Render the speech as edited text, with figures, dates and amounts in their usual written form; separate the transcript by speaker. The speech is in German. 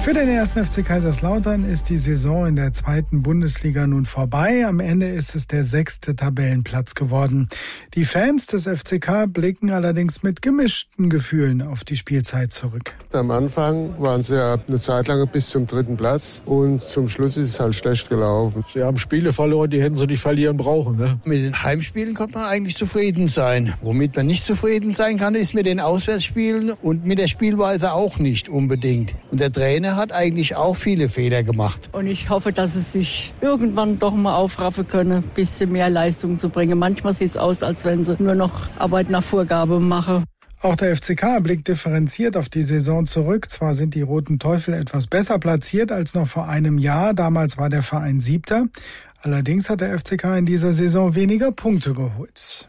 Speaker 1: Für den 1. FC Kaiserslautern ist die Saison in der 2. Bundesliga nun vorbei. Am Ende ist es der 6. Tabellenplatz geworden. Die Fans des FCK blicken allerdings mit gemischten Gefühlen auf die Spielzeit zurück.
Speaker 2: Am Anfang waren sie ja eine Zeit lang bis zum 3. Platz und zum Schluss ist es halt schlecht gelaufen.
Speaker 3: Sie haben Spiele verloren, die hätten sie nicht verlieren brauchen. Ne?
Speaker 4: Mit den Heimspielen kann man eigentlich zufrieden sein. Womit man nicht zufrieden sein kann, ist mit den Auswärtsspielen und mit der Spielweise auch nicht unbedingt. Und der Trainer hat eigentlich auch viele Fehler gemacht.
Speaker 5: Und ich hoffe, dass es sich irgendwann doch mal aufraffen können, ein bisschen mehr Leistung zu bringen. Manchmal sieht es aus, als wenn sie nur noch Arbeit nach Vorgabe machen.
Speaker 1: Auch der FCK blickt differenziert auf die Saison zurück. Zwar sind die Roten Teufel etwas besser platziert als noch vor einem Jahr. Damals war der Verein 7. Allerdings hat der FCK in dieser Saison weniger Punkte geholt.